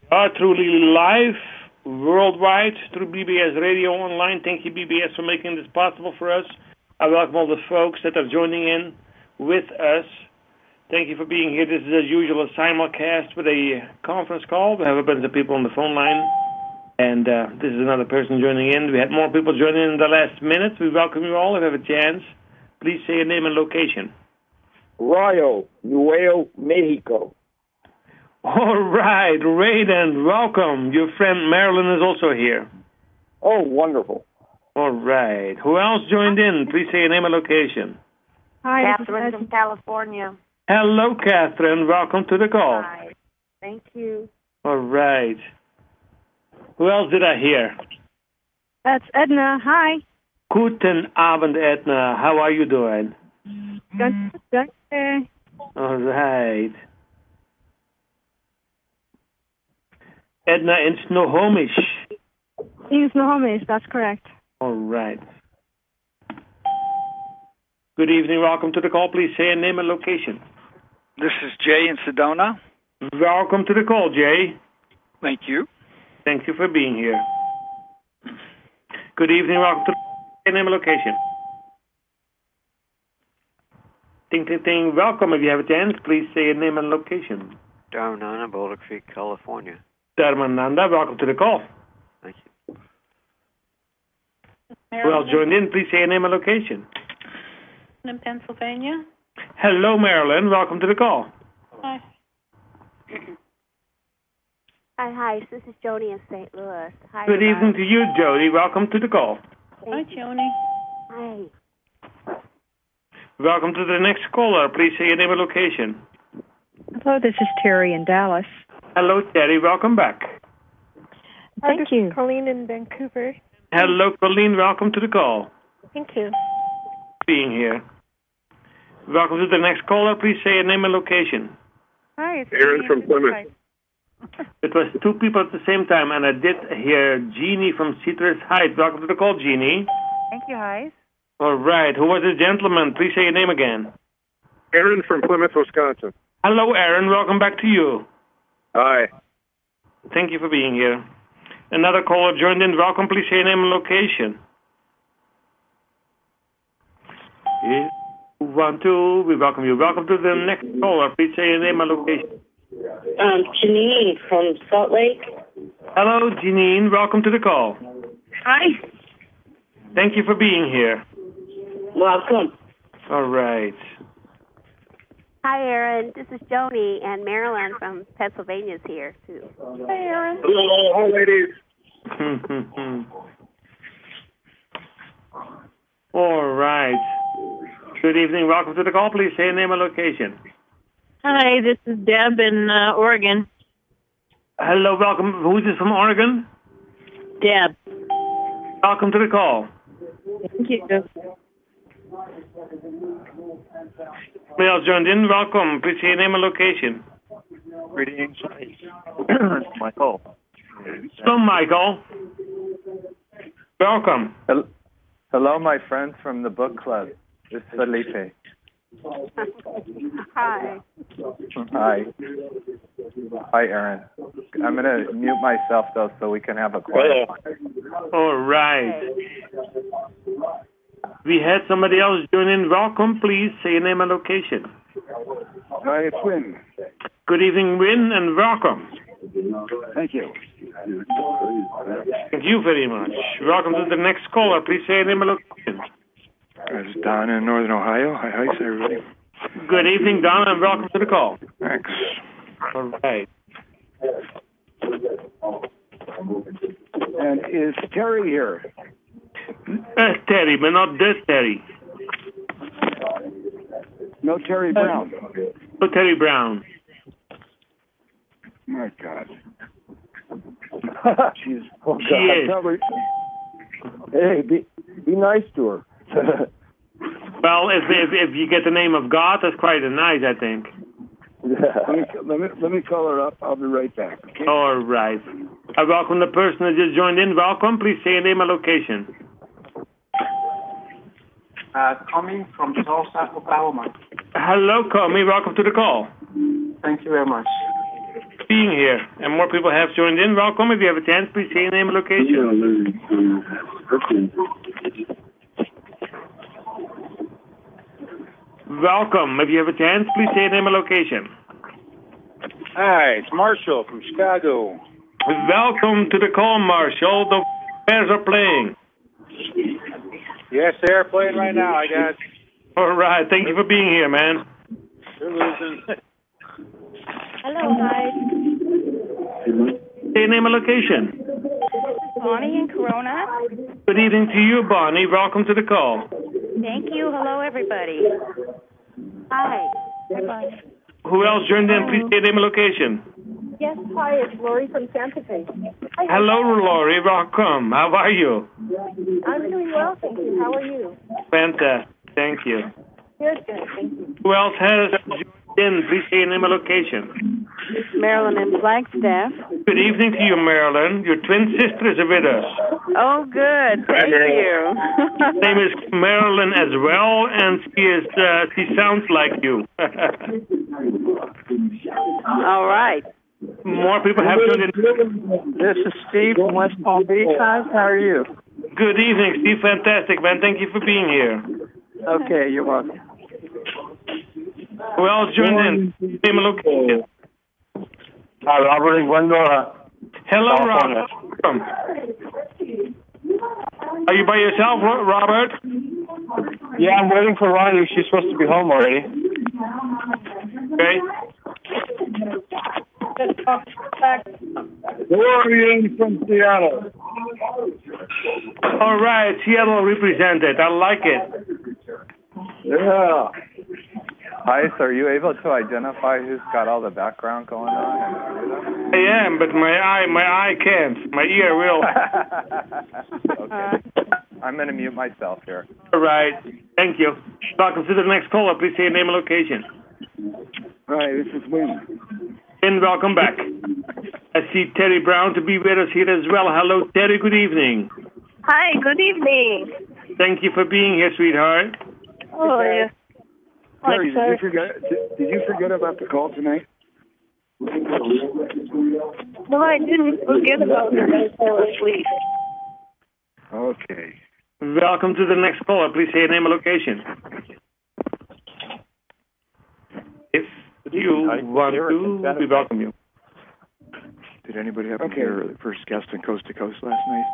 Truly live worldwide through BBS Radio Online. Thank you, BBS, for making this possible for us. I welcome all the folks that are joining in with us. Thank you for being here. This is, as usual, a simulcast with a conference call. We have a bunch of people on the phone line, and this is another person joining in. We had more people joining in the last minute. We welcome you all. If you have a chance, please say your name and location. Rayo, Nuevo Mexico. All right, Raiden, welcome. Your friend Marilyn is also here. Oh, wonderful. All right. Who else joined in? Please say your name and location. Hi, Catherine from California. Hello, Catherine. Welcome to the call. Hi. Thank you. All right. Who else did I hear? That's Edna. Hi. Guten Abend, Edna. How are you doing? Good. All right. Edna in Snohomish. In Snohomish, that's correct. All right. Good evening. Welcome to the call. Please say your name and location. This is Jay in Sedona. Welcome to the call, Jay. Thank you. Thank you for being here. Good evening. Welcome to the name and location. Ting, ting, ting. Welcome. If you have a chance, please say your name and location. Dharmananda, Boulder Creek, California. Dharmananda, welcome to the call. Thank you. Who else joined in? Please say your name and location. In Pennsylvania. Hello, Marilyn. Welcome to the call. Hi. Hi. This is Joni in St. Louis. Hi. Good evening to you, Jody. Welcome to the call. Hi, Joni. Hi. Welcome to the next caller. Please say your name and location. Hello, this is Terry in Dallas. Hello, Terry. Welcome back. Thank you. Colleen in Vancouver. Hello, Colleen. Welcome to the call. Thank you. Being here. Welcome to the next caller. Please say your name and location. Hi, it's Aaron from Plymouth. It was two people at the same time, and I did hear Jeannie from Citrus Heights. Welcome to the call, Jeannie. Thank you, hi. All right. Who was this gentleman? Please say your name again. Aaron from Plymouth, Wisconsin. Hello, Aaron. Welcome back to you. Hi. Thank you for being here. Another caller joined in. Welcome. Please say your name and location. If you want to, we welcome you. Welcome to the next caller. Please say your name and location. Janine from Salt Lake. Hello, Janine. Welcome to the call. Hi. Thank you for being here. Welcome. All right. Hi, Aaron. This is Joni, and Marilyn from Pennsylvania is here, too. Hi, Aaron. Hello, hi, ladies. All right. Good evening. Welcome to the call. Please say your name and location. Hi, this is Deb in Oregon. Hello, welcome. Who's this from Oregon? Deb. Welcome to the call. Thank you. Somebody else joined in. Welcome. Please say your name and location. Greetings. Michael. Hello, Michael. Welcome. Hello, my friends from the book club. This is Felipe. Hi. Hi. Hi, Aaron. I'm going to mute myself, though, so we can have a quiet. All right. We had somebody else join in. Welcome. Please say your name and location. Hi, it's Win. Good evening, Win, and welcome. Thank you. Thank you very much. Welcome to the next caller. Please say your name and location. This is Don in Northern Ohio. Hi, everybody. Good evening, Don, and welcome to the call. Thanks. All right. And is Terry here? Terry, but not this Terry. No Terry Brown. No Terry Brown. My God. She's. Oh, she is. Hey, be nice to her. Well, if you get the name of God, that's quite nice, I think. Let me call her up. I'll be right back. Okay? All right. I welcome the person that just joined in. Welcome. Please say your name and location. Coming from Tulsa, Oklahoma. Hello, Comey. Welcome to the call. Thank you very much. being here. And more people have joined in. Welcome. If you have a chance, please say your name and location. Welcome. If you have a chance, please say your name and location. Hi, it's Marshall from Chicago. Welcome to the call, Marshall. The Bears are playing. Yes, they're playing right now. I got. All right. Thank you for being here, man. They're losing. Hello, guys. Say your name and location. Bonnie in Corona. Good evening to you, Bonnie. Welcome to the call. Thank you. Hello, everybody. Hi. Bye-bye. Who else joined in? Please say your name and location. Yes, hi, it's Lori from Santa Fe. Hello, Lori. Welcome. How are you? I'm doing well, thank you. How are you? Fantastic. Thank you. Good, thank you. Who else has joined in? Please say your name and location. Marilyn in Flagstaff. Good evening to you, Marilyn. Your twin sister is with us. Oh, good. Thank you. Her name is Marilyn as well, and she sounds like you. All right. More people have joined in. This is Steve from West Palm Beach. How are you? Good evening, Steve. Fantastic, man. Thank you for being here. Okay, you're welcome. Who else joined in? Name and location. Hi, Robert in Glendora. Hello, Robert. Welcome. Are you by yourself, Robert? Yeah, I'm waiting for Ronnie. She's supposed to be home already. Okay. Dorian from Seattle. All right, Seattle represented. I like it. Yeah. Hi, so are you able to identify who's got all the background going on? I am, but my eye can't. My ear will. Okay. I'm going to mute myself here. All right. Thank you. Welcome to the next caller. Please say your name and location. Hi, this is Wayne. And welcome back. I see Terry Brown to be with us here as well. Hello, Terry. Good evening. Hi, good evening. Thank you for being here, sweetheart. Oh, yeah. Terry, did you forget about the call tonight? No, I didn't forget about it. I fell asleep. Okay. Welcome to the next caller. Please say your name and location. If you want to, we welcome you. Did anybody happen to hear the first guest on Coast to Coast last night?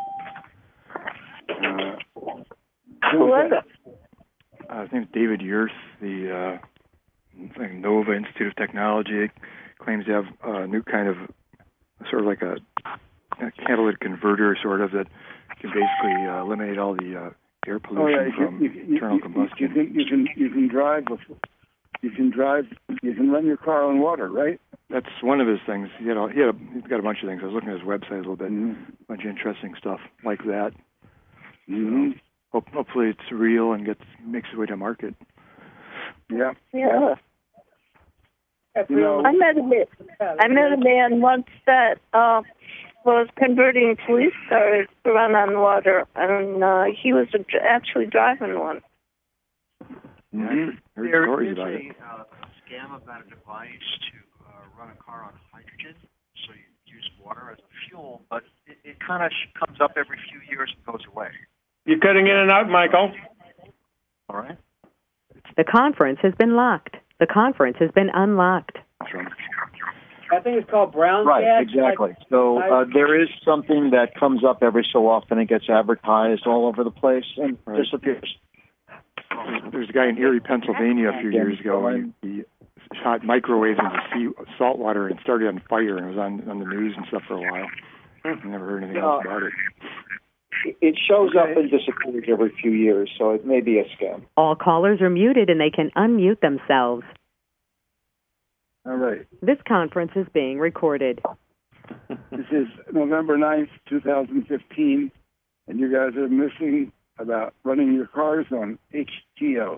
Who was it? His name's David Yurth, the Nova Institute of Technology. Claims to have a new kind of, sort of like a catalytic converter, sort of, that can basically eliminate all the air pollution from internal combustion. You can drive. You can run your car on water, right? That's one of his things. He's got a bunch of things. I was looking at his website a little bit. A bunch of interesting stuff like that. Mm-hmm. So, hopefully it's real and makes its way to market. Yeah. Yeah. You know, I met a man once that was converting police cars to run on water, and he was actually driving one. Yeah, I heard stories about it. There's a scam about a device to run a car on hydrogen, so you use water as a fuel, but it kind of comes up every few years and goes away. You're cutting in and out, Michael. All right. The conference has been locked. The conference has been unlocked. I think it's called brown gas. Right, exactly. So there is something that comes up every so often. It gets advertised all over the place and disappears. There's a guy in Erie, Pennsylvania a few years ago, and he shot microwaves into salt water and started on fire, and it was on the news and stuff for a while. I never heard anything else about it. It shows up and disappears every few years, so it may be a scam. All callers are muted and they can unmute themselves. all right. This conference is being recorded. This is November 9th, 2015, and you guys are missing about running your cars on H2O.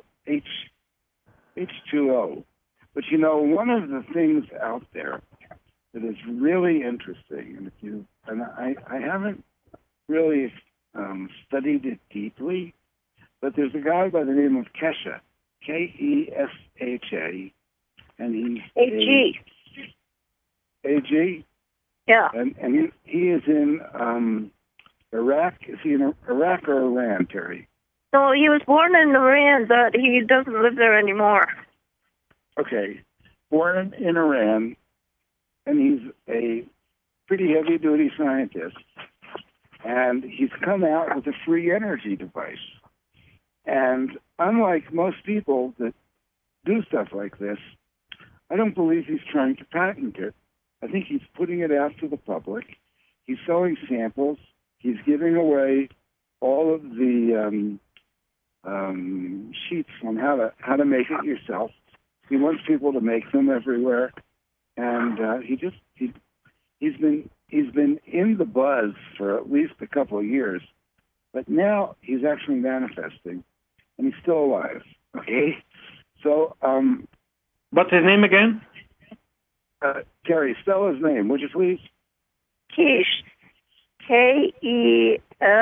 But you know, one of the things out there that is really interesting, and I haven't really studied it deeply, but there's a guy by the name of Kesha, Kesha, and he's AG. Yeah. And he is in Iraq. Is he in Iraq or Iran, Terry? So he was born in Iran, but he doesn't live there anymore. Okay. Born in Iran, and he's a pretty heavy-duty scientist. And he's come out with a free energy device. And unlike most people that do stuff like this, I don't believe he's trying to patent it. I think he's putting it out to the public. He's selling samples. He's giving away all of the sheets on how to make it yourself. He wants people to make them everywhere, and he's been in the buzz for at least a couple of years, but now he's actually manifesting, and he's still alive. Okay, so what's his name again? Terry, spell his name, would you please? Keshe, Keshe.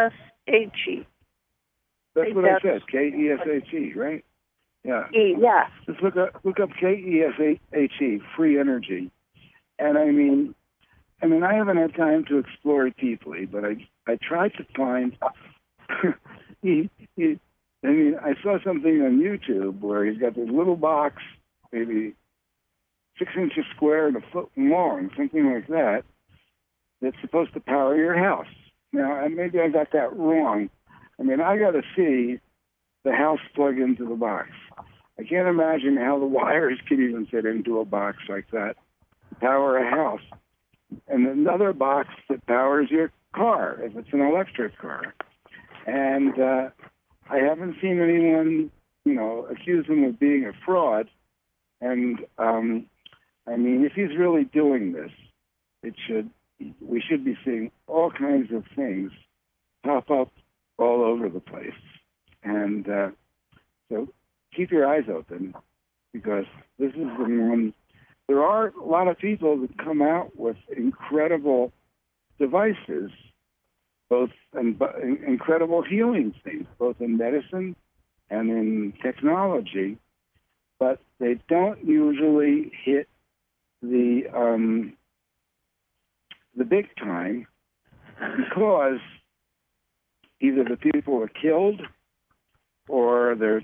That's what I said, Keshe, right? Yeah. Yeah. Just look up Keshe, free energy, and I mean, I haven't had time to explore it deeply, but I tried to find. I saw something on YouTube where he's got this little box, maybe 6 inches square and a foot long, something like that, that's supposed to power your house. Now, maybe I got that wrong. I mean, I got to see the house plug into the box. I can't imagine how the wires could even fit into a box like that to power a house. And another box that powers your car, if it's an electric car. And I haven't seen anyone, accuse him of being a fraud. And, if he's really doing this, we should be seeing all kinds of things pop up all over the place. And so keep your eyes open, because this is the one. There are a lot of people that come out with incredible devices, both incredible healing things, both in medicine and in technology, but they don't usually hit the big time, because either the people are killed or they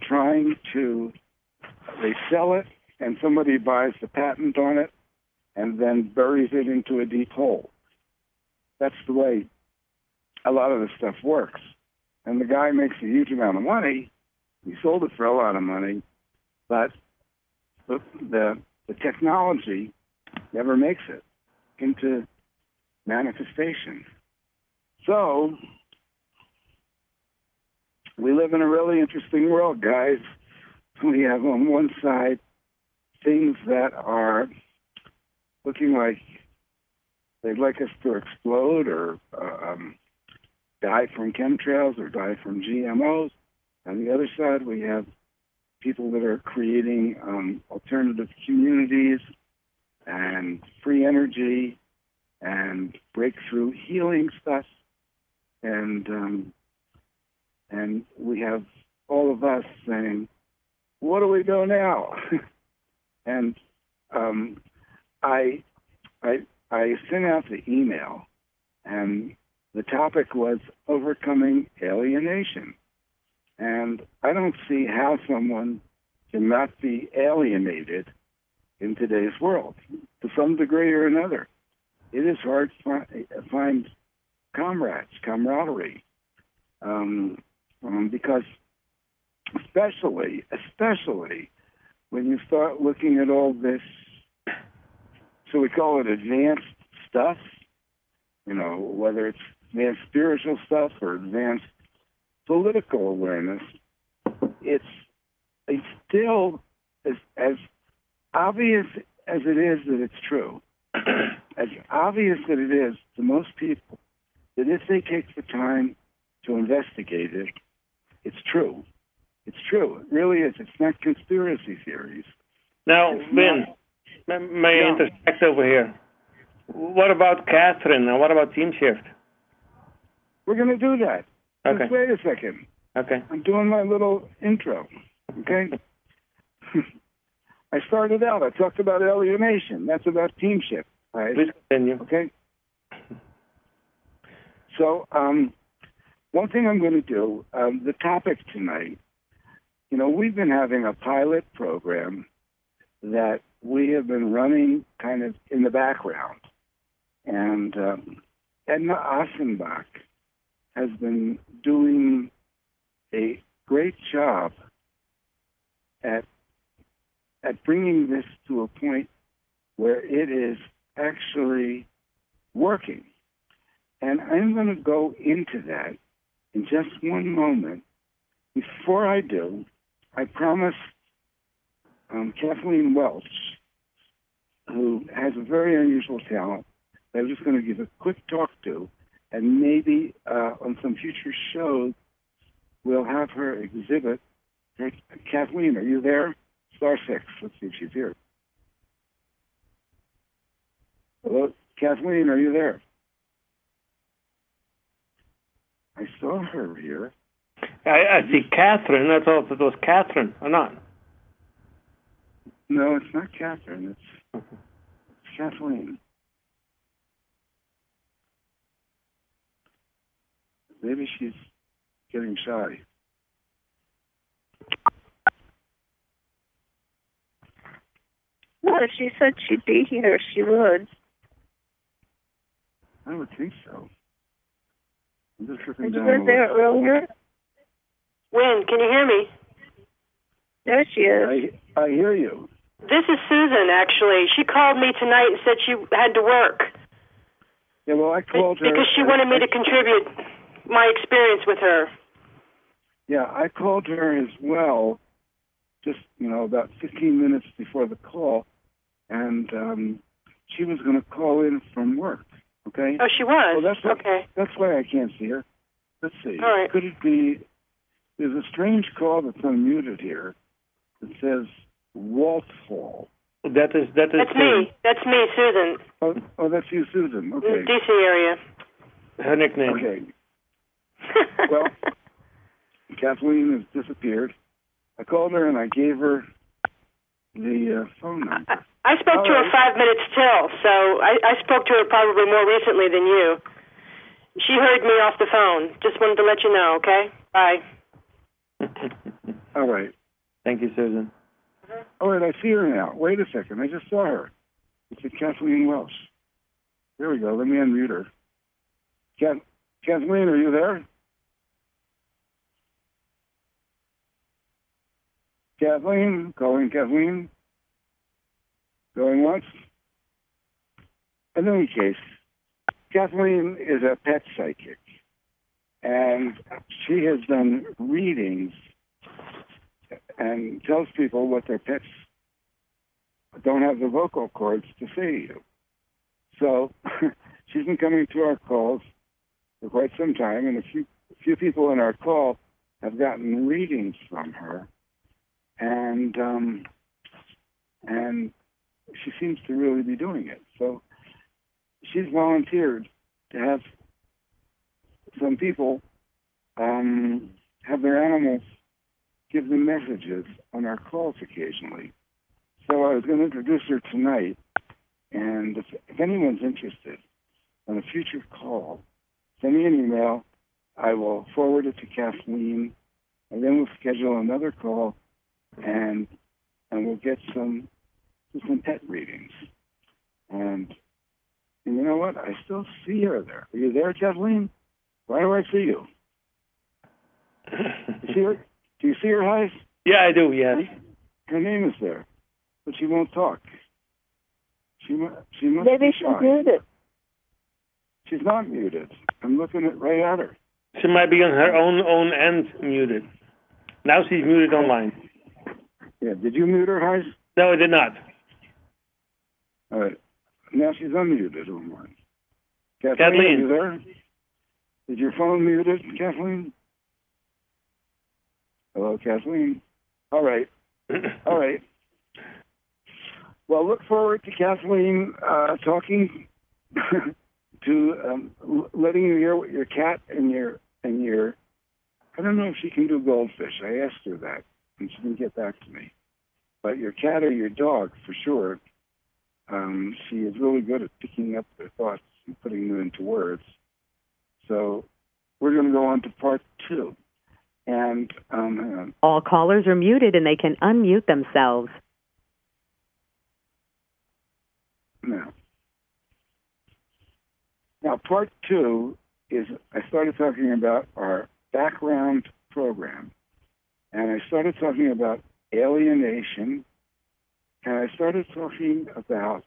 sell it and somebody buys the patent on it and then buries it into a deep hole. That's the way a lot of this stuff works. And the guy makes a huge amount of money. He sold it for a lot of money, but the technology never makes it into manifestation. So we live in a really interesting world, guys. We have on one side things that are looking like they'd like us to explode or die from chemtrails or die from GMOs. On the other side, we have people that are creating alternative communities and free energy and breakthrough healing stuff. And we have all of us saying, what do we do now? And I sent out the email, and the topic was overcoming alienation. And I don't see how someone can not be alienated in today's world to some degree or another. It is hard to find camaraderie, because especially when you start looking at all this, so we call it advanced stuff, whether it's advanced spiritual stuff or advanced political awareness, it's still as obvious as it is that it's true, as obvious that it is to most people, that if they take the time to investigate it, it's true. It's true. It really is. It's not conspiracy theories. Now, Vin, may I intersect over here? What about Catherine and what about Team Shift? We're going to do that. Okay. Just wait a second. Okay. I'm doing my little intro. Okay? I started out, I talked about alienation. That's about Team Shift. All right. Please continue. Okay. So, one thing I'm going to do, the topic tonight, we've been having a pilot program that we have been running kind of in the background. And Edna Ossenbach has been doing a great job at bringing this to a point where it is actually working. And I'm going to go into that in just one moment. Before I do, I promised Kathleen Welch, who has a very unusual talent, that I'm just going to give a quick talk to, and maybe on some future shows, we'll have her exhibit. Hey, Kathleen, are you there? *6. Let's see if she's here. Hello? Kathleen, are you there? I saw her here. I see Catherine. I thought it was Catherine, or not? No, it's not Catherine. It's Kathleen. Maybe she's getting shy. Well, if she said she'd be here, she would. I would think so. I'm just looking You down were the there list. earlier? Wynn, can you hear me? There she is. I hear you. This is Susan, actually. She called me tonight and said she had to work. Yeah, well, I called her. Because she wanted me to contribute my experience with her. Yeah, I called her as well, just, about 15 minutes before the call, and she was going to call in from work, okay? Oh, she was? Well, okay. That's why I can't see her. Let's see. All right. Could it be, there's a strange call that's unmuted here that says Walthall. That's me. That's me, Susan. Oh, that's you, Susan. Okay. DC area. Her nickname. Okay. Well, Kathleen has disappeared. I called her and I gave her the phone number. I spoke to her 5 minutes till, so I spoke to her probably more recently than you. She heard me off the phone. Just wanted to let you know, okay? Bye. All right. Thank you, Susan. All right, I see her now. Wait a second. I just saw her. It's Kathleen Welch. There we go. Let me unmute her. Kathleen, are you there? Kathleen? Calling Kathleen? Going once? In any case, Kathleen is a pet psychic, and she has done readings and tells people what their pets don't have the vocal cords to say to you. So she's been coming to our calls for quite some time, and a few people in our call have gotten readings from her, and she seems to really be doing it. So she's volunteered to have some people have their animals give them messages on our calls occasionally. So I was going to introduce her tonight, and if anyone's interested on a future call, send me an email. I will forward it to Kathleen, and then we'll schedule another call, and we'll get some pet readings. And you know what? I still see her there. Are you there, Kathleen? Why do I see you? You see her? Do you see her eyes? Yeah, I do, yes. Her name is there, but she won't talk. She must Maybe be she's shy. muted. She's not muted. I'm looking right at her. She might be on her own end muted. Now she's muted online. Yeah, did you mute her, Heis? No, I did not. All right. Now she's unmuted online. Kathleen. Are you there? Is your phone muted, Kathleen? Hello, Kathleen. All right. All right. Well, look forward to Kathleen talking to letting you hear what your cat and your I don't know if she can do goldfish. I asked her that, and she didn't get back to me. But your cat or your dog, for sure, she is really good at picking up their thoughts and putting them into words. So we're going to go on to part 2. And hang on. All callers are muted and they can unmute themselves. Now, part 2 is I started talking about our background program, and I started talking about alienation, and I started talking about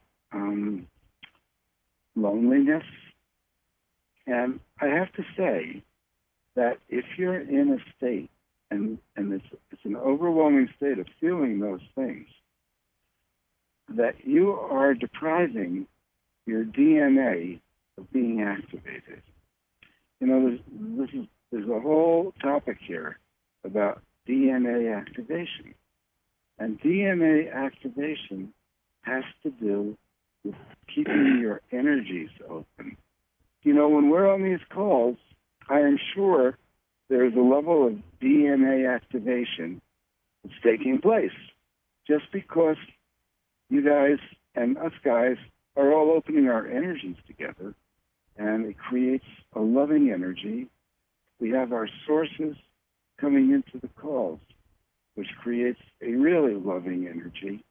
loneliness. And I have to say that if you're in a state, and it's an overwhelming state of feeling those things, that you are depriving your DNA of being activated. You know, there's a whole topic here about DNA activation. And DNA activation has to do with keeping your energies open. You know, when we're on these calls, I am sure there's a level of DNA activation that's taking place just because you guys and us guys are all opening our energies together, and it creates a loving energy. We have our sources coming into the calls, which creates a really loving energy.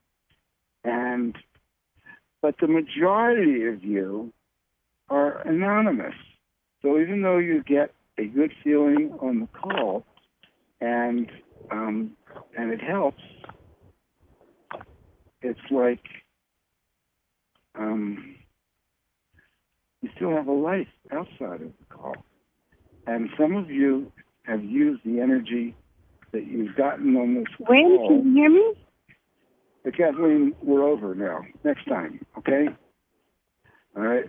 But the majority of you are anonymous. So even though you get a good feeling on the call, and it helps, it's like you still have a life outside of the call. And some of you have used the energy that you've gotten on this call. Wayne, can you hear me? Kathleen, we're over now. Next time, okay? All right.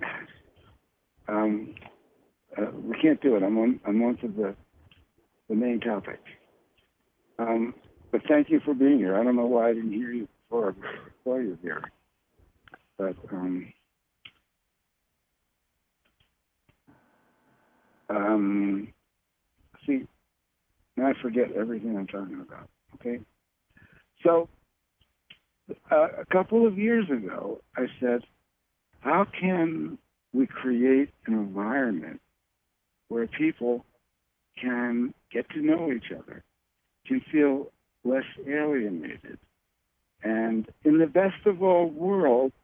We can't do it. I'm on to the main topic. But thank you for being here. I don't know why I didn't hear you before you're here. But see, now I forget everything I'm talking about. Okay, so a couple of years ago, I said, how can we create an environment where people can get to know each other, can feel less alienated? And in the best of all worlds,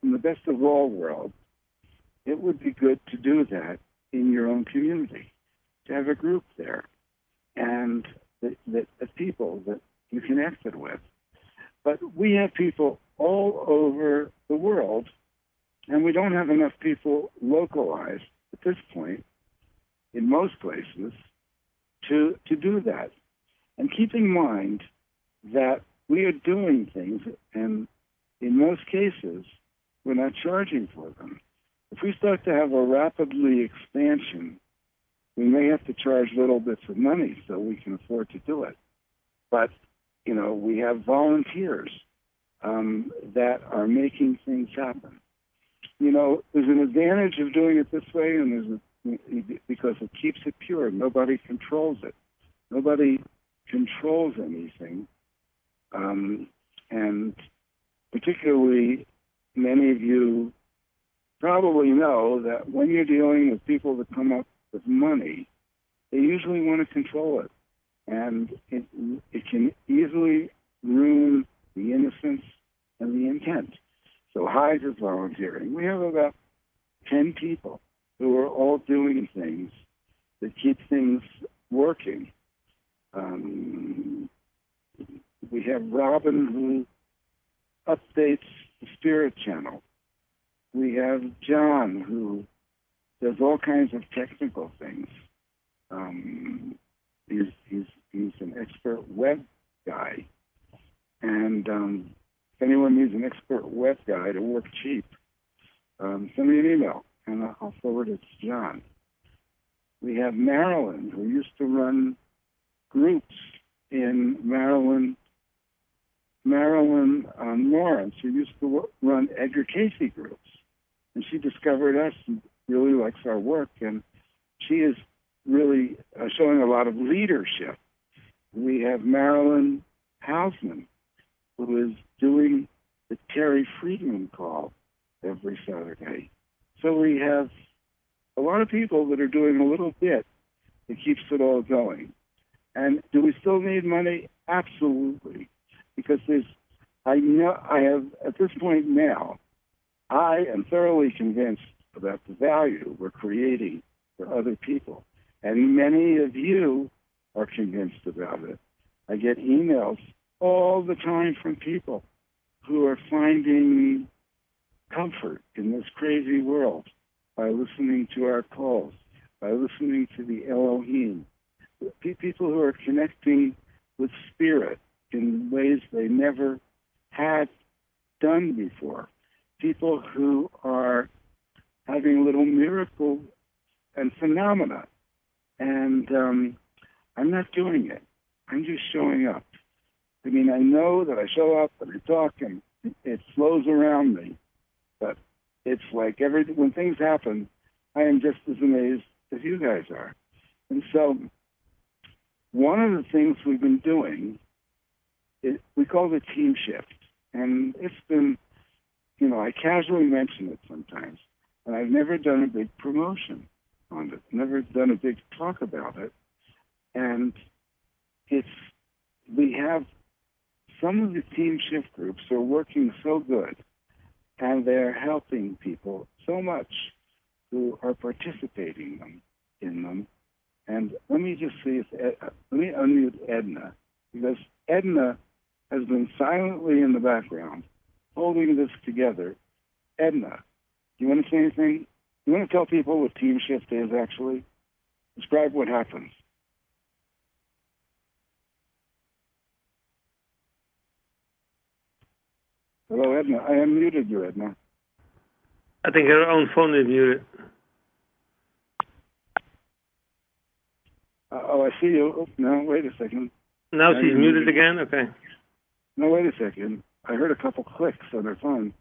it would be good to do that in your own community, to have a group there, and the people that you connected with. But we have people all over the world, and we don't have enough people localized at this point in most places to do that. And keep in mind that we are doing things, and in most cases, we're not charging for them. If we start to have a rapidly expansion, we may have to charge little bits of money so we can afford to do it. But, you know, we have volunteers that are making things happen. You know, there's an advantage of doing it this way, and because it keeps it pure. Nobody controls it. Nobody controls anything. And particularly, many of you probably know that when you're dealing with people that come up with money, they usually want to control it. And it can easily ruin the innocence and the intent. So Hyde is volunteering. We have about 10 people who are all doing things that keep things working. We have Robin, who updates the Spirit Channel. We have John, who does all kinds of technical things. He's an expert web guy. And if anyone needs an expert web guy to work cheap, send me an email, and I'll forward it to John. We have Marilyn, who used to run groups in Marilyn Lawrence, who used to run Edgar Casey groups. And she discovered us and really likes our work, and she is really showing a lot of leadership. We have Marilyn Hausman, who is doing the Terry Friedman call every Saturday. So we have a lot of people that are doing a little bit that keeps it all going. And do we still need money? Absolutely. Because I have, at this point now, I am thoroughly convinced about the value we're creating for other people. And many of you are convinced about it. I get emails all the time from people who are finding comfort in this crazy world by listening to our calls, by listening to the Elohim. People who are connecting with spirit in ways they never had done before. People who are having little miracles and phenomena. And I'm not doing it. I'm just showing up. I mean, I know that I show up and I talk and it flows around me. But it's like when things happen, I am just as amazed as you guys are. And so one of the things we've been doing, we call it team shift. And it's been, I casually mention it sometimes. And I've never done a big promotion on it, never done a big talk about it. And we have some of the team shift groups are working so good, and they're helping people so much who are participating in them. And let me just see let me unmute Edna, because Edna has been silently in the background holding this together. Edna, do you want to say anything? You want to tell people what team shift is, actually? Describe what happens. Hello, Edna. I unmuted you, Edna. I think her own phone is muted. I see you. Oh, no, wait a second. Now she's muted again? Okay. No, wait a second. I heard a couple clicks on her phone.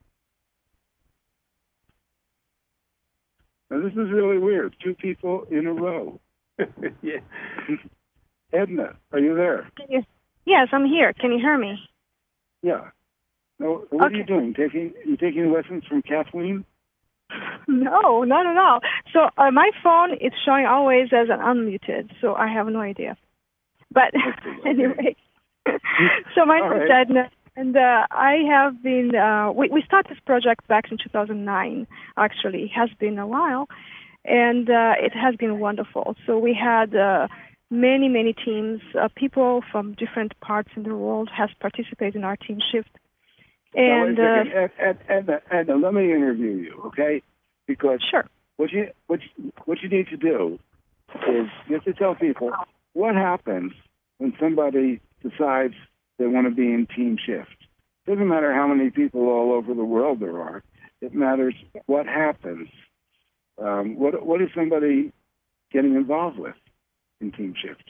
Now, this is really weird. 2 people in a row. Yeah. Edna, are you there? Yes, I'm here. Can you hear me? Yeah. No, what are you doing? You taking lessons from Kathleen? No, not at all. So my phone is showing always as an unmuted, so I have no idea. But anyway, so my name is Edna, and I have been, we started this project back in 2009, actually. It has been a while, and it has been wonderful. So we had many, many teams, people from different parts in the world has participated in our team shift. And Edna, let me interview you, okay? Because what you need to do is you have to tell people what happens when somebody decides they want to be in team shift. It doesn't matter how many people all over the world there are. It matters what happens. What is somebody getting involved with in team shift?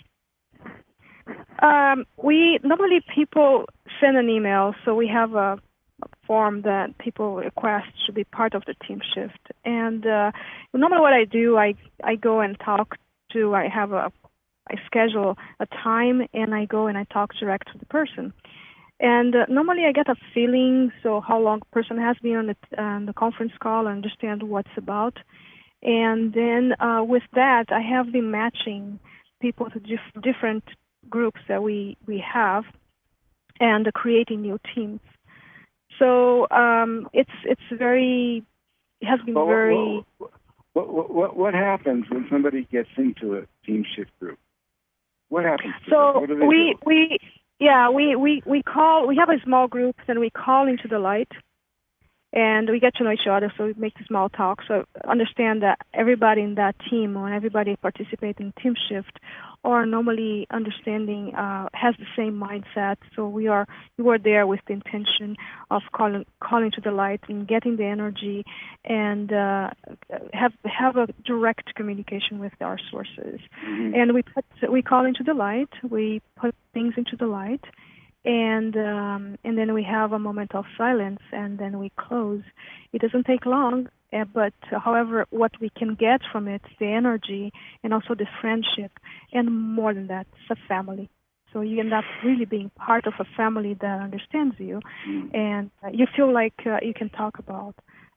We normally people send an email, so we have a form that people request to be part of the team shift. And normally what I do, I go and talk to, I schedule a time and I go and I talk direct to the person. And normally I get a feeling, so how long the person has been on the conference call, and understand what's about. And then with that, I have been matching people to different groups that we have and creating new teams. So it has been very. What happens when somebody gets into a team shift group? What happens to them? What do they do? we call. We have a small group, and we call into the light, and we get to know each other. So we make small talk. So understand that everybody in that team, or everybody participating in team shift, are normally understanding, has the same mindset. So you are there with the intention of calling to the light and getting the energy, and have a direct communication with our sources. Mm-hmm. And we call into the light. We put things into the light, and then we have a moment of silence, and then we close. It doesn't take long. But however, what we can get from it is the energy and also the friendship, and more than that, it's a family. So you end up really being part of a family that understands you, and you feel like you can talk about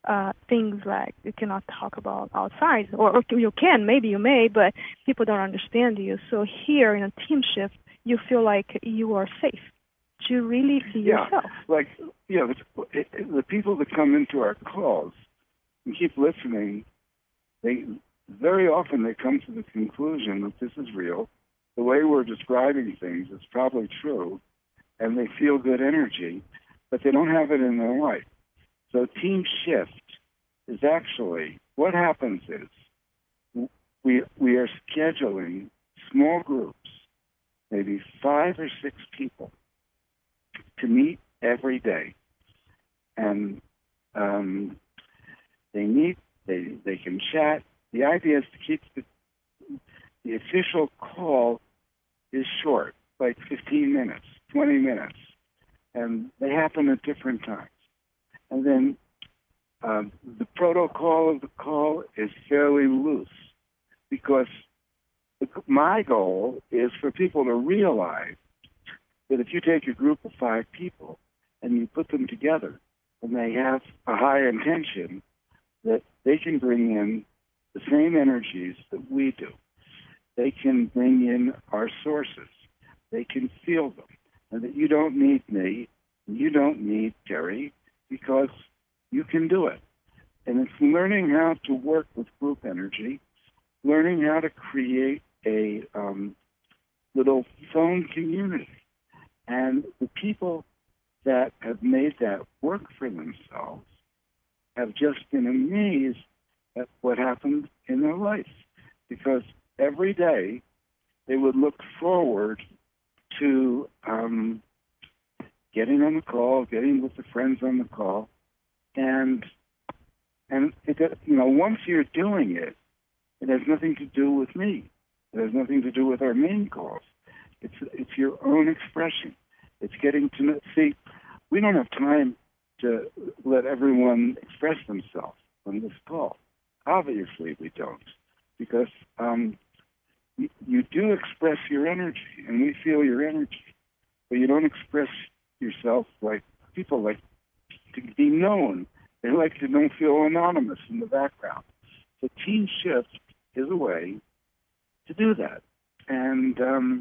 things like you cannot talk about outside, or you can, maybe you may, but people don't understand you. So here in a team shift, you feel like you are safe to really be yourself. Like, the people that come into our calls and keep listening, very often they come to the conclusion that this is real. The way we're describing things is probably true, and they feel good energy, but they don't have it in their life. So team shift is actually, what happens is we are scheduling small groups, maybe 5 or 6 people, to meet every day. And they meet, they can chat. The idea is to keep the official call is short, like 15 minutes, 20 minutes, and they happen at different times. And then the protocol of the call is fairly loose, because my goal is for people to realize that if you take a group of 5 people and you put them together and they have a high intention, that they can bring in the same energies that we do. They can bring in our sources. They can feel them. And that you don't need me, you don't need Terry, because you can do it. And it's learning how to work with group energy, learning how to create a little phone community. And the people that have made that work for themselves have just been amazed at what happened in their life. Because every day they would look forward to getting on the call, getting with the friends on the call, and it, once you're doing it, it has nothing to do with me. It has nothing to do with our main calls. It's your own expression. It's getting to know. See, we don't have time to let everyone express themselves on this call. Obviously, we don't, because you do express your energy, and we feel your energy, but you don't express yourself like people like to be known. They like to don't feel anonymous in the background. So Team Shift is a way to do that. And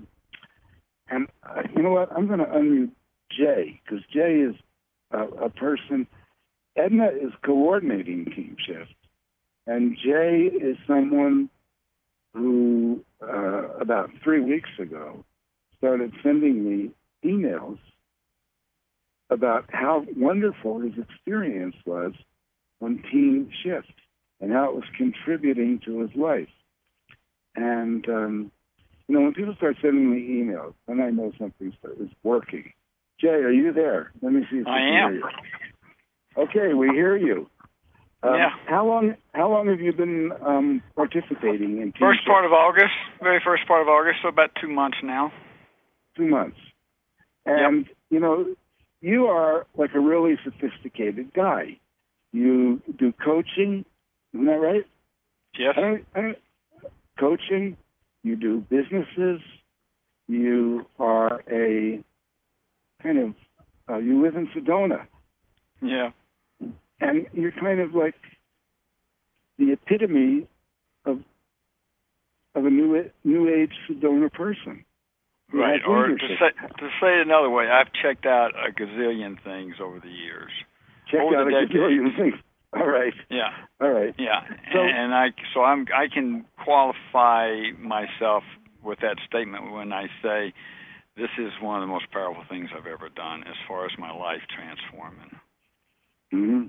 you know what? I'm going to unmute Jay, because Jay is a person. Edna is coordinating Team Shift, and Jay is someone who about 3 weeks ago started sending me emails about how wonderful his experience was on Team Shift and how it was contributing to his life. And, when people start sending me emails, then I know something is working. Jay, are you there? Let me see if I am. Hear you. Okay, we hear you. Yeah. How long have you been participating in Team First Shift? part of August, very first part of August, so about 2 months now. 2 months. And, you are like a really sophisticated guy. You do coaching, isn't that right? Yes. Coaching, you do businesses, you are a kind of, you live in Sedona. Yeah. And you're kind of like the epitome of a new age Sedona person. Right, or to say it another way, I've checked out a gazillion things over the years. Checked out a gazillion things. All right. Yeah. All right. Yeah, and I can qualify myself with that statement when I say this is one of the most powerful things I've ever done as far as my life transforming. Mm-hmm.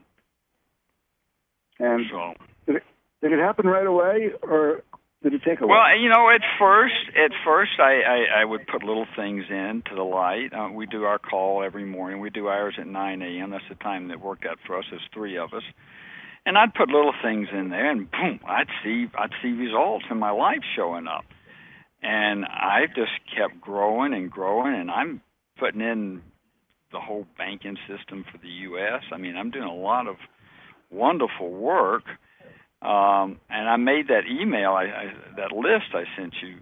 And so, did it happen right away, or did it take a while? Well, at first, I would put little things into the light. We do our call every morning. We do ours at 9 a.m. That's the time that worked out for us. There's 3 of us, and I'd put little things in there, and boom, I'd see results in my life showing up, and I just kept growing and growing, and I'm putting in the whole banking system for the U.S. I mean, I'm doing a lot of wonderful work. And I made that email, that list I sent you,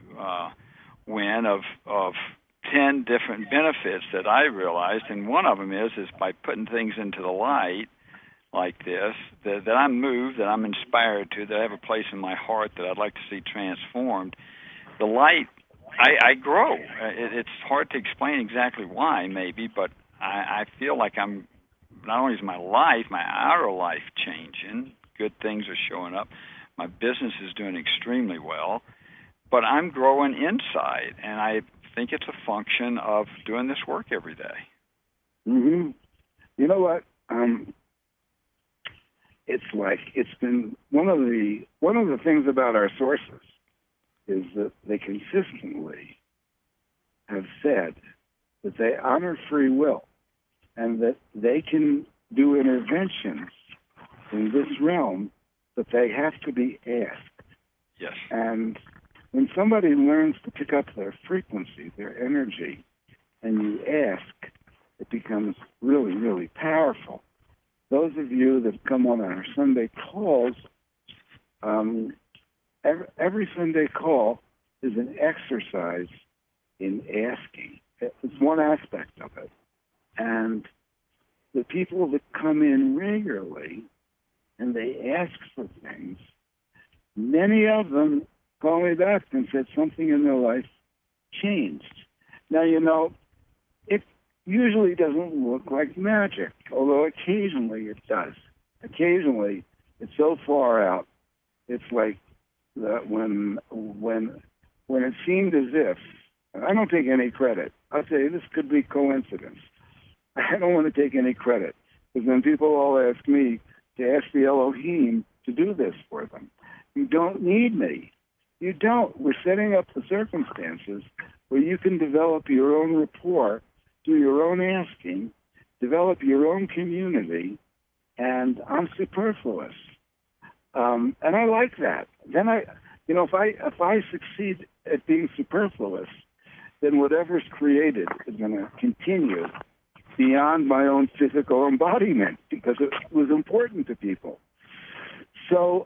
of 10 different benefits that I realized, and one of them is by putting things into the light, like this, that I'm moved, that I'm inspired to, that I have a place in my heart that I'd like to see transformed, the light, I grow. It's hard to explain exactly why, maybe, but I feel like I'm, not only is my life, my outer life changing, good things are showing up, my business is doing extremely well, but I'm growing inside, and I think it's a function of doing this work every day. Mm-hmm. You know what? It's like it's been one of the things about our sources is that they consistently have said that they honor free will and that they can do interventions in this realm, but they have to be asked. Yes. And when somebody learns to pick up their frequency, their energy, and you ask, it becomes really, really powerful. Those of you that come on our Sunday calls, every Sunday call is an exercise in asking. It's one aspect of it. And the people that come in regularly and they ask for things, many of them call me back and said something in their life changed. Now, you know, it usually doesn't look like magic, although occasionally it does. Occasionally, it's so far out, it's like that when it seemed as if, I don't take any credit. I'll say this could be coincidence. I don't want to take any credit, because when people all ask me to ask the Elohim to do this for them, you don't need me. You don't. We're setting up the circumstances where you can develop your own rapport, do your own asking, develop your own community, and I'm superfluous. And I like that. Then if I succeed at being superfluous, then whatever's created is going to continue beyond my own physical embodiment because it was important to people. So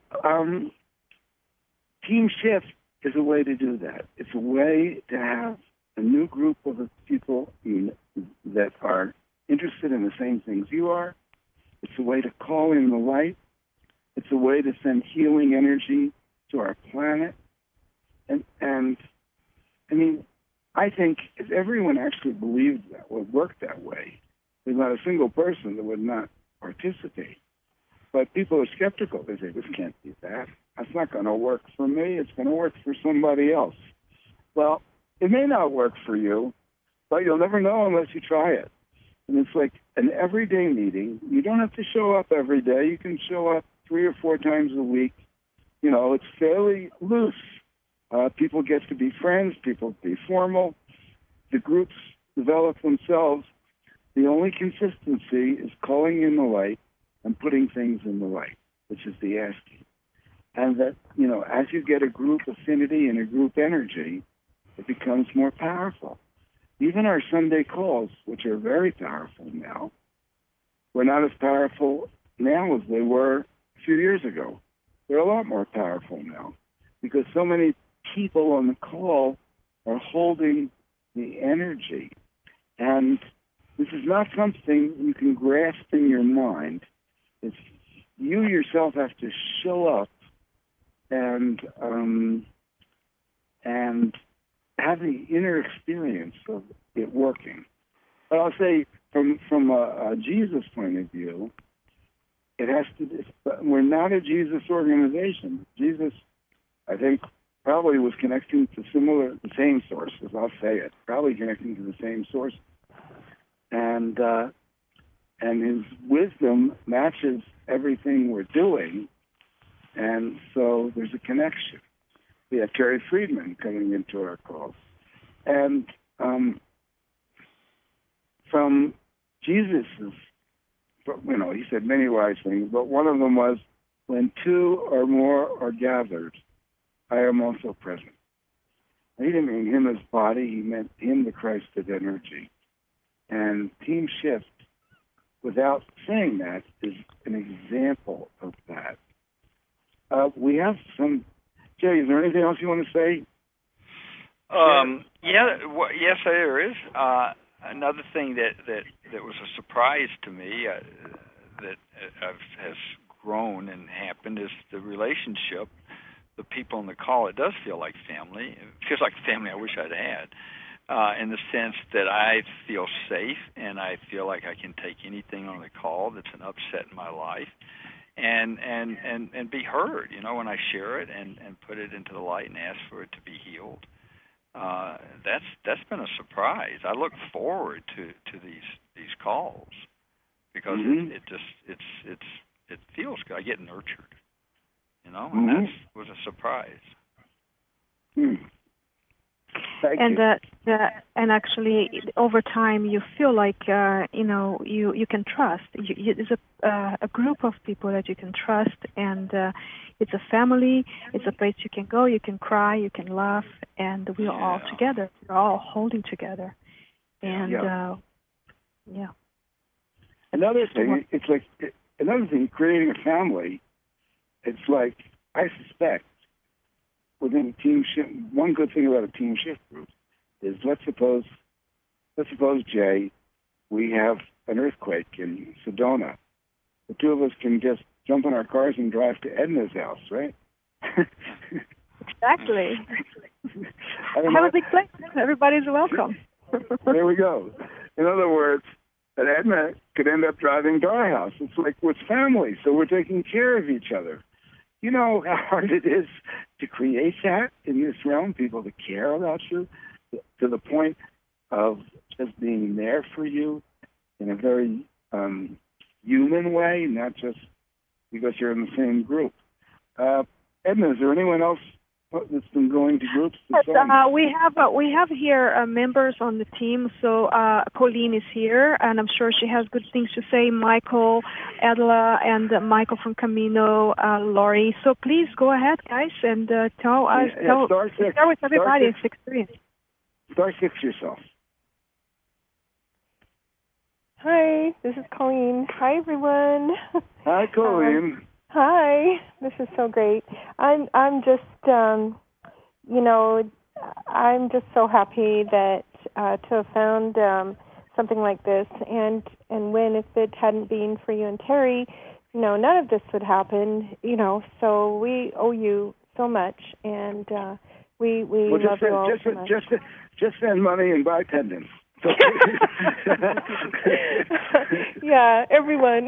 Team Shift is a way to do that. It's a way to have a new group of people that are interested in the same things you are. It's a way to call in the light. It's a way to send healing energy to our planet. And I mean, I think if everyone actually believed that, would work that way, there's not a single person that would not participate. But people are skeptical. They say, this can't be that. That's not going to work for me. It's going to work for somebody else. Well, it may not work for you, but you'll never know unless you try it. And it's like an everyday meeting. You don't have to show up every day. You can show up 3 or 4 times a week. You know, it's fairly loose. People get to be friends. People be formal. The groups develop themselves. The only consistency is calling in the light and putting things in the light, which is the asking. And that, you know, as you get a group affinity and a group energy, it becomes more powerful. Even our Sunday calls, which are very powerful now, were not as powerful now as they were a few years ago. They're a lot more powerful now because so many people on the call are holding the energy. And this is not something you can grasp in your mind. It's you yourself have to show up and have the inner experience of it working. But I'll say, from a Jesus point of view, it has to. We're not a Jesus organization. Jesus, I think, probably was connecting to the same sources. I'll say it. Probably connecting to the same source, and his wisdom matches everything we're doing, and so there's a connection. We have Terry Friedman coming into our calls, and from Jesus's, you know, he said many wise things, but one of them was, "When 2 or more are gathered, I am also present." And he didn't mean him as body; he meant him, the Christ of energy. And Team Shift, without saying that, is an example of that. We have some. Jay, is there anything else you want to say? Yes, there is. Another thing that was a surprise to me, has grown and happened is the relationship. The people in the call, it does feel like family. It feels like family I wish I'd had, in the sense that I feel safe and I feel like I can take anything on the call that's an upset in my life, and be heard. When I share it and put it into the light and ask for it to be healed. That's been a surprise. I look forward to these calls because it feels good. I get nurtured, and that was a surprise. And actually, over time, you feel like you can trust. There's a group of people that you can trust, and it's a family. It's a place you can go. You can cry. You can laugh, and we're all together. We're all holding together. And Another thing, creating a family. It's like, I suspect, within a team shift, one good thing about a team shift group is let's suppose, Jay, we have an earthquake in Sedona. The two of us can just jump in our cars and drive to Edna's house, right? Exactly. Have a big place. Everybody's welcome. There we go. In other words, that Edna could end up driving to our house. It's like with family, so we're taking care of each other. You know how hard it is to create that in this realm, people to care about you to the point of just being there for you in a very human way, not just because you're in the same group. Edna, is there anyone else that's been going to groups? Yes, we have here members on the team. So Colleen is here, and I'm sure she has good things to say. Michael, Adela, and Michael from Camino, Laurie. So please go ahead, guys, and tell us. Share with everybody this experience. Star 6 yourself. Hi, this is Colleen. Hi, everyone. Hi, Colleen. Hi, this is so great. I'm just, I'm just so happy that to have found something like this. And when, if it hadn't been for you and Terry, none of this would happen. So we owe you so much, and we love you all so much. Just send money and buy pendants. Yeah, everyone.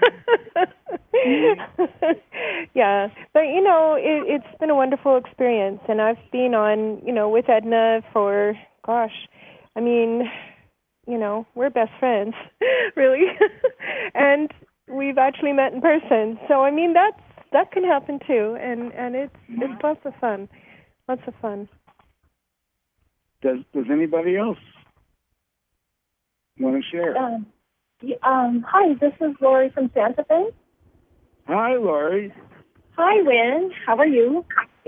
Yeah, but it's been a wonderful experience, and I've been on, with Edna for, we're best friends, really, and we've actually met in person. So that can happen too, and it's lots of fun, Does anybody else want to share? Hi, this is Lori from Santa Fe. Hi, Lori. Hi, Wynn. How are you?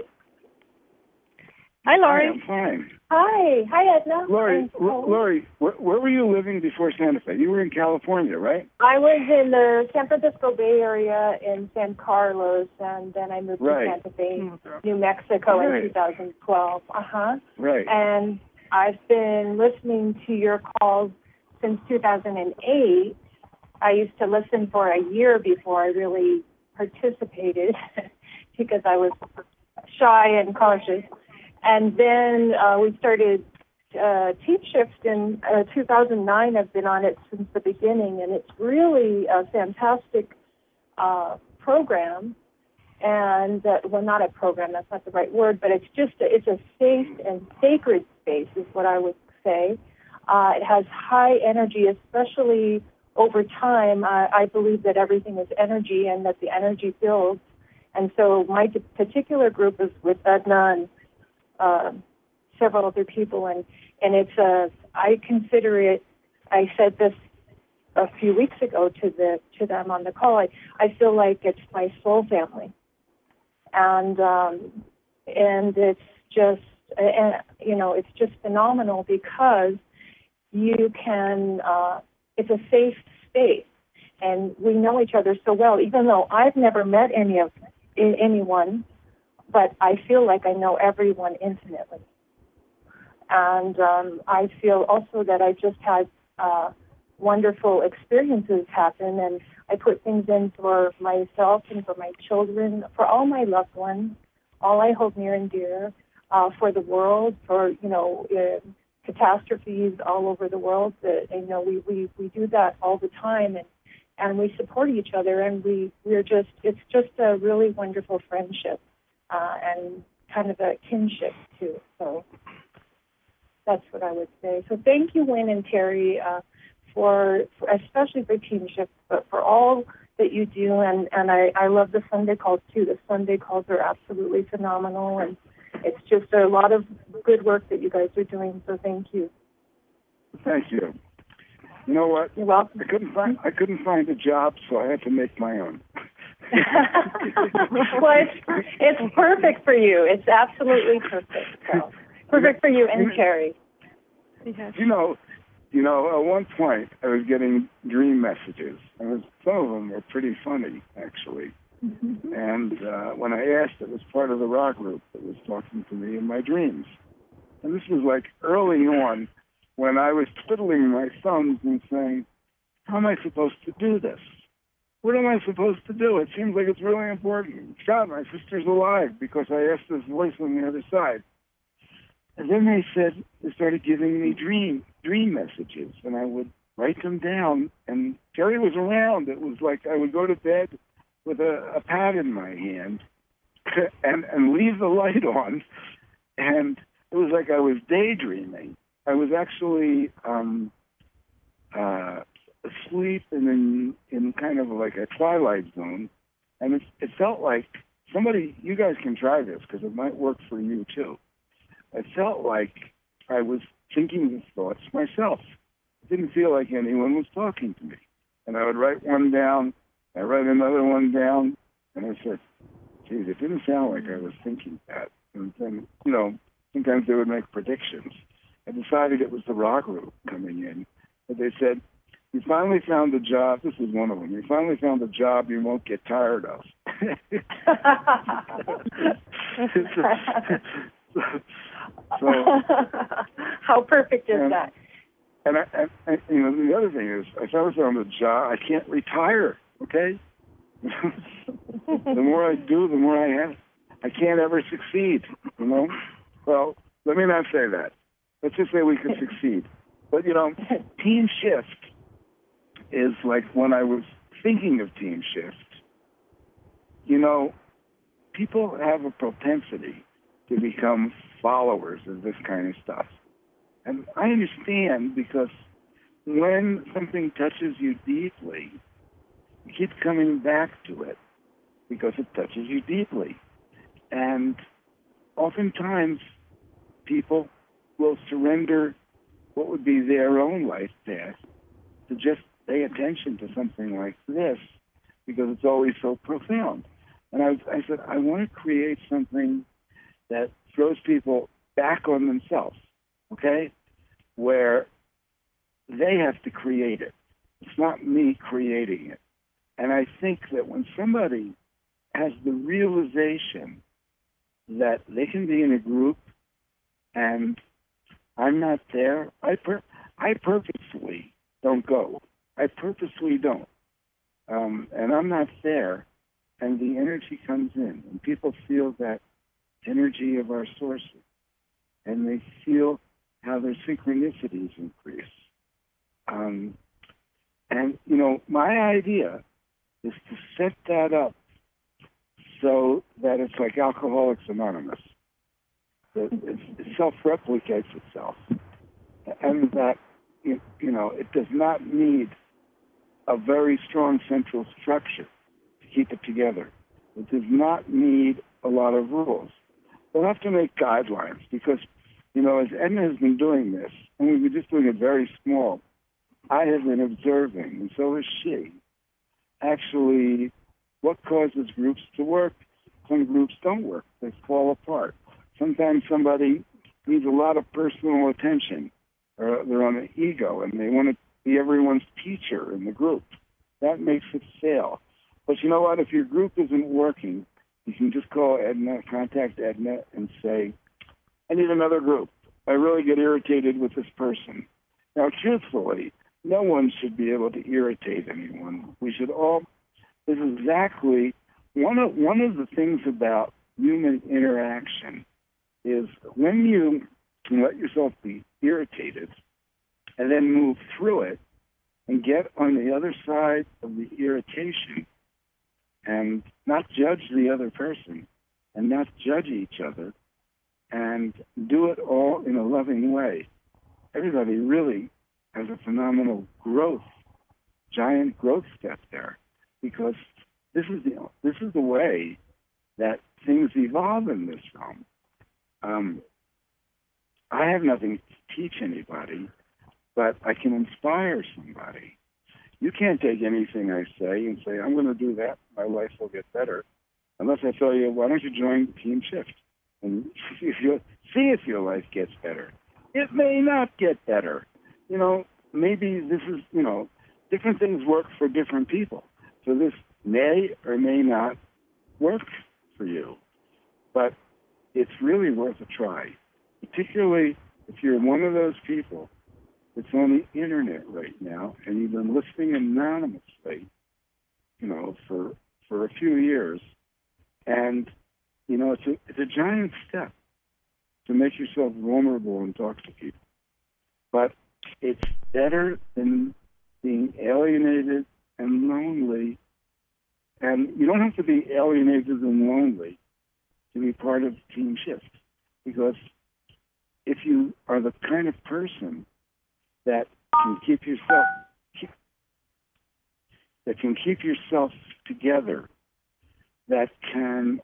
Hi, Lori. I'm fine. Hi, Edna. Lori, where were you living before Santa Fe? You were in California, right? I was in the San Francisco Bay Area in San Carlos, and then I moved to Santa Fe, New Mexico in 2012. Right. And I've been listening to your calls since 2008. I used to listen for a year before I really participated because I was shy and cautious. And then we started Team Shift in 2009. I've been on it since the beginning, and it's really a fantastic program. And not a program, that's not the right word, but it's a safe and sacred space is what I would say. It has high energy, especially over time. I believe that everything is energy and that the energy builds. And so my particular group is with Edna and several other people, and it's I consider it, I said this a few weeks ago to them on the call, I feel like it's my soul family. And it's just, it's just phenomenal because you can, it's a safe space, and we know each other so well, even though I've never met anyone, but I feel like I know everyone intimately. And I feel also that I just had wonderful experiences happen. And I put things in for myself and for my children, for all my loved ones, all I hold near and dear, for the world, for, catastrophes all over the world. We do that all the time, and we support each other, and it's just a really wonderful friendship, and kind of a kinship too. So that's what I would say. So thank you, Wynn and Terry, for especially for Team Shift, but for all that you do, and I love the Sunday calls too. The Sunday calls are absolutely phenomenal, and it's just a lot of good work that you guys are doing. So thank you. Thank you. You know what? You're welcome. I couldn't find a job, so I had to make my own. Well, it's perfect for you. It's absolutely perfect. So, perfect for you and Terry. Yes. At one point I was getting dream messages, and some of them were pretty funny, actually. Mm-hmm. And when I asked, it was part of the rock group that was talking to me in my dreams. And this was like early on when I was twiddling my thumbs and saying, how am I supposed to do this? What am I supposed to do? It seems like it's really important. God, my sister's alive, because I asked this voice on the other side. And then they started giving me dream messages, and I would write them down. And Terry was around. It was like I would go to bed with a pad in my hand and leave the light on, and it was like I was daydreaming. I was actually asleep and in kind of like a twilight zone, and it felt like you guys can try this because it might work for you too. It felt like I was thinking these thoughts myself. It didn't feel like anyone was talking to me. And I would write one down, I write another one down, and I said, geez, it didn't sound like I was thinking that. And then, sometimes they would make predictions. I decided it was the rock group coming in. But they said, you finally found a job. This was one of them. You finally found a job you won't get tired of. So, how perfect is that? And the other thing is, if I was on the job, I can't retire. Okay. The more I do, the more I have. I can't ever succeed. Well, let me not say that. Let's just say we could succeed. But Team Shift is like when I was thinking of Team Shift. People have a propensity to become followers of this kind of stuff. And I understand, because when something touches you deeply, you keep coming back to it because it touches you deeply. And oftentimes people will surrender what would be their own life path to just pay attention to something like this because it's always so profound. And I said, I want to create something that throws people back on themselves, okay, where they have to create it. It's not me creating it. And I think that when somebody has the realization that they can be in a group and I'm not there, I purposely don't go. I purposely don't. And I'm not there, and the energy comes in, and people feel that energy of our sources, and they feel how their synchronicities increase. And my idea is to set that up so that it's like Alcoholics Anonymous. It self-replicates itself, and that it does not need a very strong central structure to keep it together. It does not need a lot of rules. We'll have to make guidelines because, as Edna has been doing this, and we've been just doing it very small, I have been observing, and so has she, actually what causes groups to work. Some groups don't work. They fall apart. Sometimes somebody needs a lot of personal attention, or they're on an ego, and they want to be everyone's teacher in the group. That makes it fail. But you know what? If your group isn't working, you can just call Edna, contact Edna, and say, I need another group. I really get irritated with this person. Now, truthfully, no one should be able to irritate anyone. We should all. This is exactly one of the things about human interaction is when you can let yourself be irritated and then move through it and get on the other side of the irritation and not judge the other person and not judge each other and do it all in a loving way. Everybody really has a phenomenal giant growth step there, because this is the way that things evolve in this realm. I have nothing to teach anybody, but I can inspire somebody. You can't take anything I say and say, I'm going to do that, my life will get better, unless I tell you, why don't you join Team Shift and see if your life gets better. It may not get better. Maybe this is, different things work for different people. So this may or may not work for you, but it's really worth a try, particularly if you're one of those people that's on the internet right now and you've been listening anonymously, for a few years. And, it's a giant step to make yourself vulnerable and talk to people. But it's better than being alienated and lonely. And you don't have to be alienated and lonely to be part of Team Shift, because if you are the kind of person that can keep yourself together, that can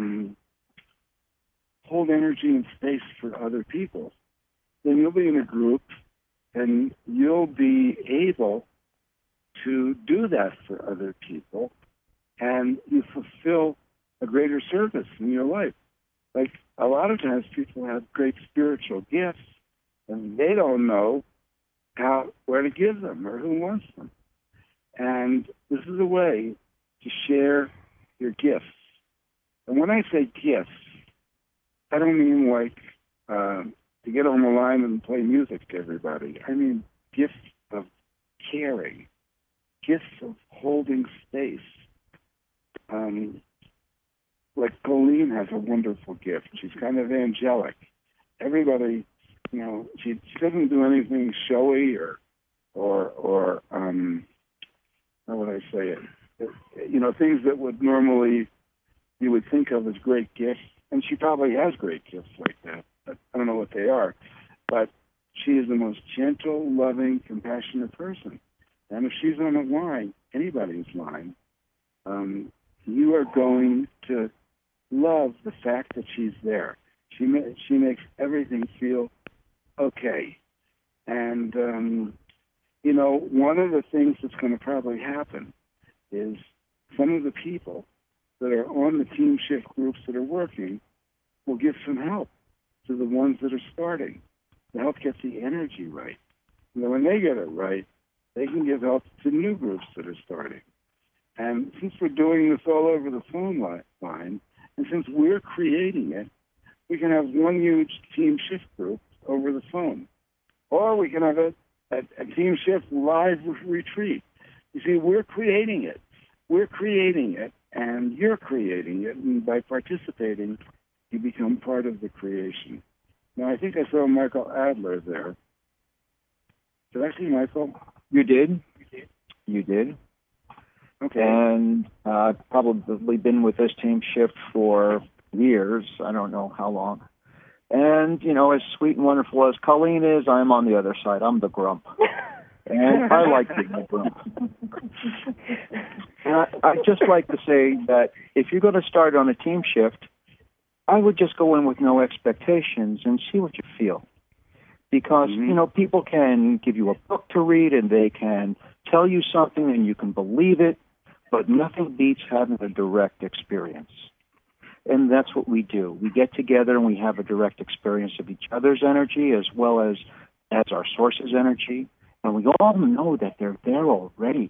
hold energy and space for other people, then you'll be in a group and you'll be able to do that for other people, and you fulfill a greater service in your life. Like, a lot of times people have great spiritual gifts and they don't know where to give them or who wants them. And this is a way to share your gifts. And when I say gifts, I don't mean like to get on the line and play music to everybody. I mean gifts of caring, gifts of holding space. Like Colleen has a wonderful gift. She's kind of angelic. Everybody, she doesn't do anything showy or how would I say it? Things that would normally you would think of as great gifts. And she probably has great gifts like that. But I don't know what they are. But she is the most gentle, loving, compassionate person. And if she's on a line, anybody's line, you are going to love the fact that she's there. She makes everything feel okay. And, one of the things that's going to probably happen is some of the people that are on the Team Shift groups that are working will give some help to the ones that are starting to help get the energy right. When they get it right, they can give help to new groups that are starting. And since we're doing this all over the phone line, and since we're creating it, we can have one huge Team Shift group over the phone. Or we can have a Team Shift live retreat. You see, we're creating it. We're creating it, and you're creating it. And by participating, you become part of the creation. Now, I think I saw Michael Adler there. Did I see Michael? You did. You did. Okay. And I've probably been with this Team Shift for years. I don't know how long. And, as sweet and wonderful as Colleen is, I'm on the other side. I'm the grump. And I like being a grump. And I'd just like to say that if you're going to start on a Team Shift, I would just go in with no expectations and see what you feel. Because, people can give you a book to read and they can tell you something and you can believe it, but nothing beats having a direct experience. And that's what we do. We get together and we have a direct experience of each other's energy as well as our source's energy. And we all know that they're there already.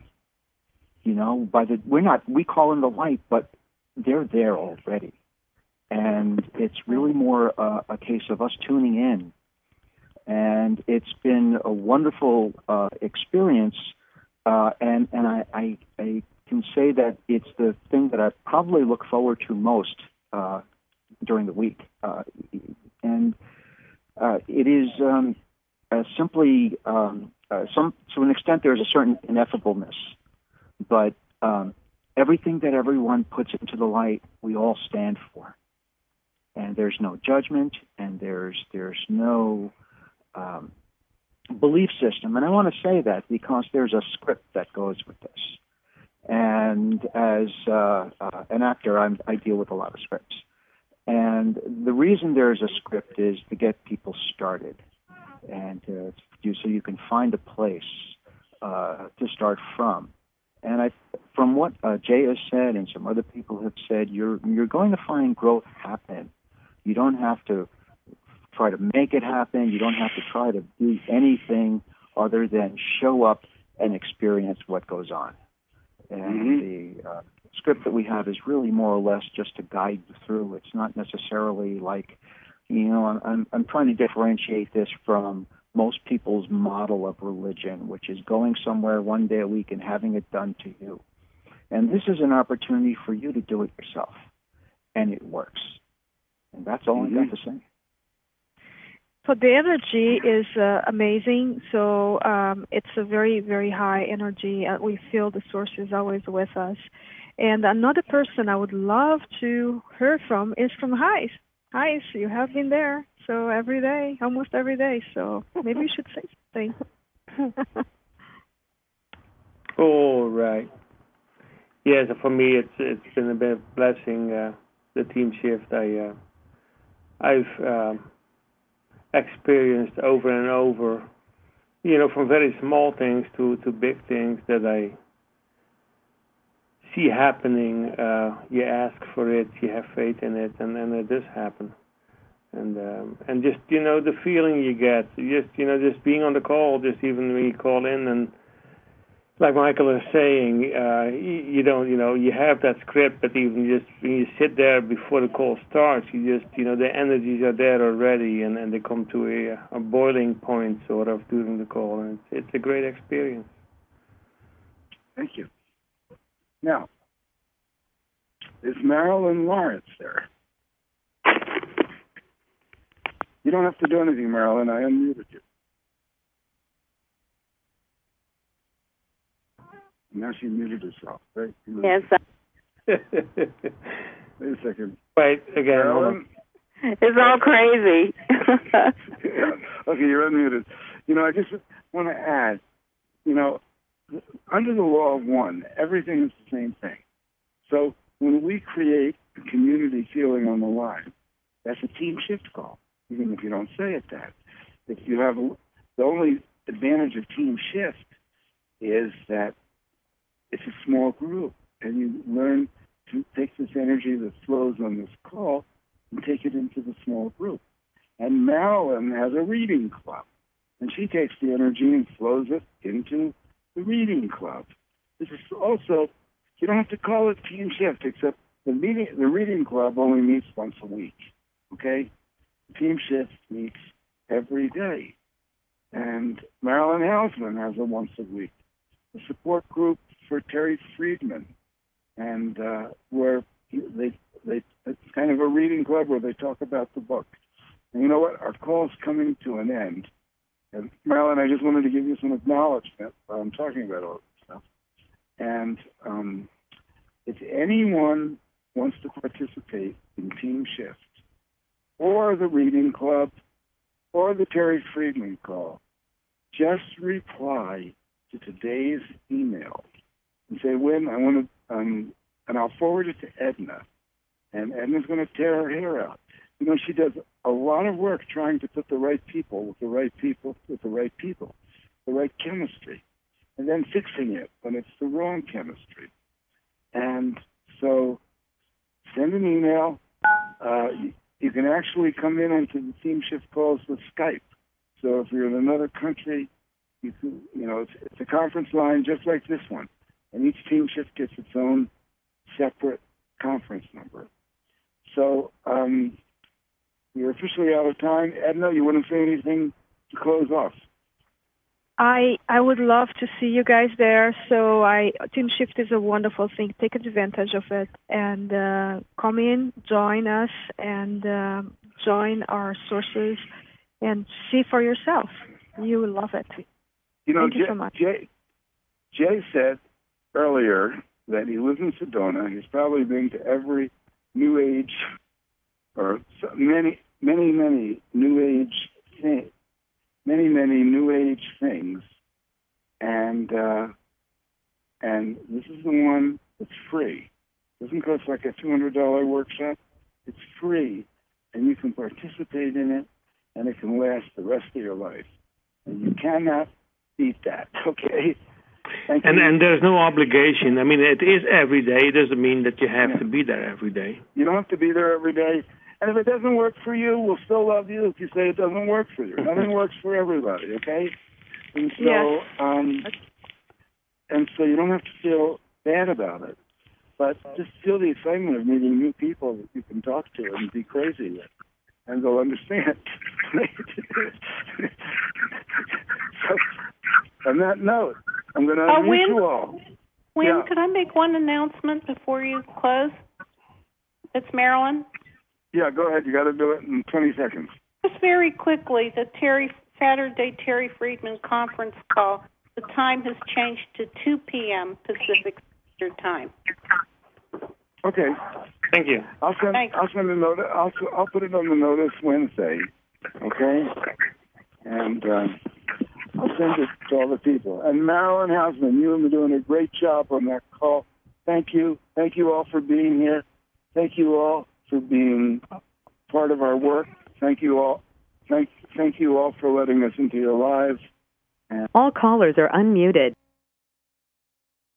We call in the light, but they're there already. And it's really more a case of us tuning in. And it's been a wonderful experience, and I can say that it's the thing that I probably look forward to most during the week. And it is simply, to an extent, there's a certain ineffableness, but everything that everyone puts into the light, we all stand for. And there's no judgment, and there's no belief system. And I want to say that because there's a script that goes with this. And as an actor, I deal with a lot of scripts. And the reason there's a script is to get people started and so you can find a place to start from. And from what Jay has said and some other people have said, you're going to find growth happen. You don't have to try to make it happen. You don't have to try to do anything other than show up and experience what goes on. And the script that we have is really more or less just to guide you through. It's not necessarily like, I'm trying to differentiate this from most people's model of religion, which is going somewhere one day a week and having it done to you. And this is an opportunity for you to do it yourself. And it works. And that's all I got to say. So the energy is amazing. So it's a very, very high energy. We feel the source is always with us. And another person I would love to hear from is from Heis. Heis, you have been there. So every day, almost every day. So maybe you should say something. All right. Yeah, so for me, it's been a bit of a blessing, the team shift. I've experienced over and over, from very small things to big things that I see happening. You ask for it, you have faith in it, and then it does happen. And just the feeling you get, just being on the call, just even when you call in, and like Michael is saying, you have that script, but even just when you sit there before the call starts, you just the energies are there already, and they come to a boiling point sort of during the call, and it's a great experience. Thank you. Now, is Marilyn Lawrence there? You don't have to do anything, Marilyn. I unmuted you. Now she muted herself, right? Yes. Wait a second. Wait, again. Marilyn? It's all crazy. Yeah. Okay, you're unmuted. I just want to add, under the law of one, everything is the same thing. So when we create a community feeling on the line, that's a team shift call, even if you don't say it that. If you have the only advantage of team shift is that it's a small group, and you learn to take this energy that flows on this call and take it into the small group. And Marilyn has a reading club, and she takes the energy and flows it into the reading club. This is also, you don't have to call it team shift, except the reading club only meets once a week, okay? Team shift meets every day. And Marilyn Hausman has a once a week. The support group for Terry Friedman, and where it's kind of a reading club where they talk about the book. And you know what? Our call's coming to an end. And Marilyn, I just wanted to give you some acknowledgement while I'm talking about all this stuff. And if anyone wants to participate in Team Shift, or the reading club, or the Terry Friedman call, just reply to today's email and say, when I want to, and I'll forward it to Edna. And Edna's going to tear her hair out. She does a lot of work trying to put the right people with the right people with the right people, the right chemistry, and then fixing it when it's the wrong chemistry. And so send an email. You can actually come in onto the Team Shift calls with Skype. So if you're in another country, you can, it's a conference line just like this one. And each Team Shift gets its own separate conference number. So we're officially out of time. Edna, you want to say anything to close off? I would love to see you guys there. So Team Shift is a wonderful thing. Take advantage of it and come in, join us, and join our sources and see for yourself. You will love it. You know, Thank you so much. Jay said earlier that he lives in Sedona. He's probably been to every New Age or many New Age things. Many New Age things, and this is the one that's free. It doesn't cost like a $200 workshop. It's free, and you can participate in it, and it can last the rest of your life. And you cannot beat that. Okay. And there's no obligation. I mean, it is every day. It doesn't mean that you have to be there every day. You don't have to be there every day. And if it doesn't work for you, we'll still love you if you say it doesn't work for you. Nothing works for everybody, okay? And so, and so you don't have to feel bad about it. But just feel the excitement of meeting new people that you can talk to and be crazy with. And they'll understand. So, on that note, I'm going to unmute you all. Wynn, could I make one announcement before you close? It's Marilyn. Yeah, go ahead. You got to do it in 20 seconds. Just very quickly, the Saturday Terry Friedman conference call, the time has changed to 2 p.m. Pacific Standard Time. Okay. Thank you. I'll send a notice. I'll put it on the notice Wednesday. Okay. And I'll send it to all the people. And Marilyn Hausman, you have been doing a great job on that call. Thank you. Thank you all for being here. Thank you all for being part of our work. Thank you all. Thank you all for letting us into your lives. All callers are unmuted.